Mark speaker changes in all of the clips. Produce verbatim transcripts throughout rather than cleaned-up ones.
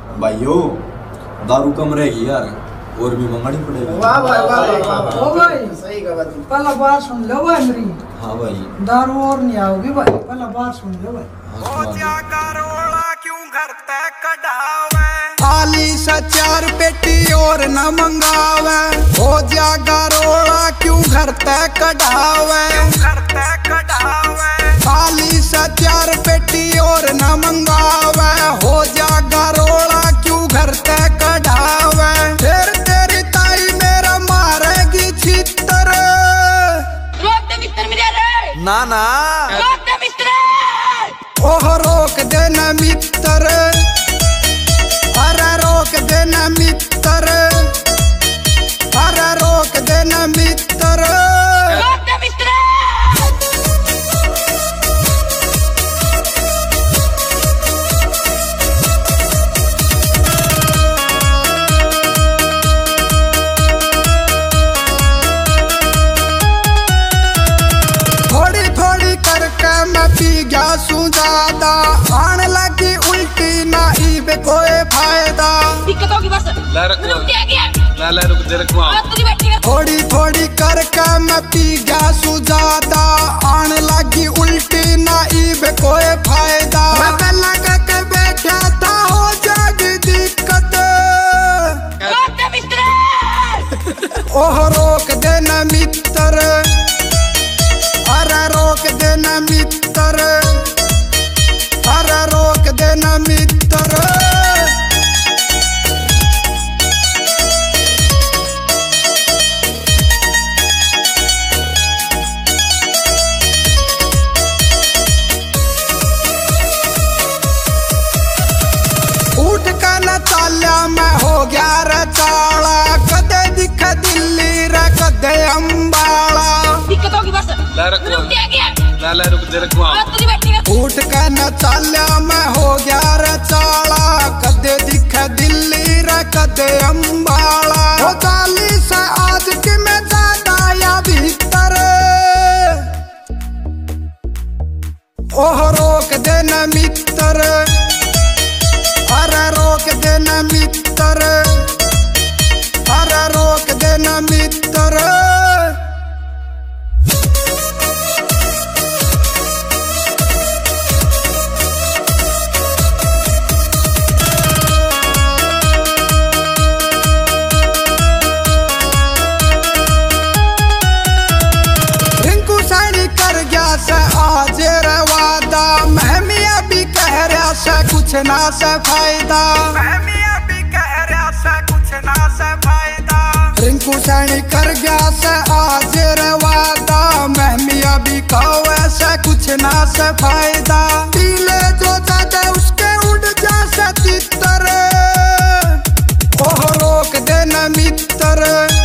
Speaker 1: भाइयों दारू कम रहेगी यार, और भी मंगानी पड़ेगी।
Speaker 2: वाह भाई वाह वाह
Speaker 3: ओ भाई
Speaker 2: सही कहा भाई।
Speaker 3: पहला बात सुन लो भाई मेरी।
Speaker 1: हाँ भाई,
Speaker 3: दारू और नहीं आओगी भाई, पहला बात सुन लो भाई।
Speaker 1: हाँ,
Speaker 4: क्यों घर तक कढ़ावे खाली सा चार पेटी और न मंगावे, हो जागा रोड़ा क्यों घर तक कढ़ावे घर तक कढ़ावे खाली सा चार पेटी और न मंगावे, हो जागा रोड़ा क्यों घर तक कढ़ावे। फिर तेरी ताई मेरा मारेगी छितर ना ना ओह रोक देना मित्र, अरे रोक देना मित्र, अरे रोक देना मित्र। थोड़ी थोड़ी करके मैं पी गया सू ज्यादा, आने लगी उल्टी ना इबे कोई फायदा।
Speaker 5: दिक्कत होगी बस
Speaker 6: ला रख
Speaker 5: रुक जा गया
Speaker 6: ला ला रुक दे रखवा।
Speaker 4: थोड़ी थोड़ी करके मैं पी गया सू ज्यादा, आने लगी उल्टी ना इबे कोई फायदा। मैं पहला करके बैठा था हो जाएगी दिक्कत, ओह रोक देना मित्र, अरे रोक देना मित्र, अरे रोक देना मित्र। उठ का न चाल्या मैं हो गया रे चाला, कदे दिख दिल्ली रे कदे अम्बाला।
Speaker 5: दिक्कत होगी बस
Speaker 6: ला रख
Speaker 5: रुक जा गया
Speaker 6: ला ला रुक दे रखवा।
Speaker 4: उठ का न चाल्या मैं हो गया रे चाला, कदे दिख दिल्ली रे कदे अम्बाला। हो चाली से आज की मैं ज्यादा या भीतर, ओह रोक देना मित्र, अरे रोक देना मित्र, अरे रोक देना मित्र। रिंकू साड़ी कर गया से आज रवादा, महमिया भी कह रहा से कुछ ना से फायदा, महमिया भी कह रहा से कुछ ना से फायदा। रिंकू साड़ी कर गया से आज रवादा, महमिया भी कहो से कुछ ना से फायदा। पीले जो ज्यादा उसके उड़ जा से तितर, ओह रोक देना मित्र,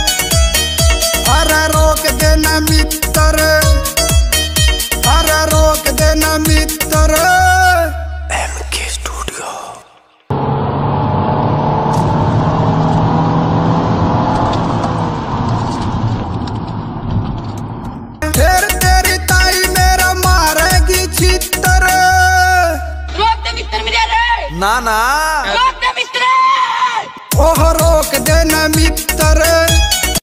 Speaker 4: अरे रोक देना मित्र, अरे रोक देना मित्र। एम के स्टूडियो। फिर तेरी ताई मेरा मारेगी छितर ना ना
Speaker 5: मित्र
Speaker 4: ओह रोक देना मित्र,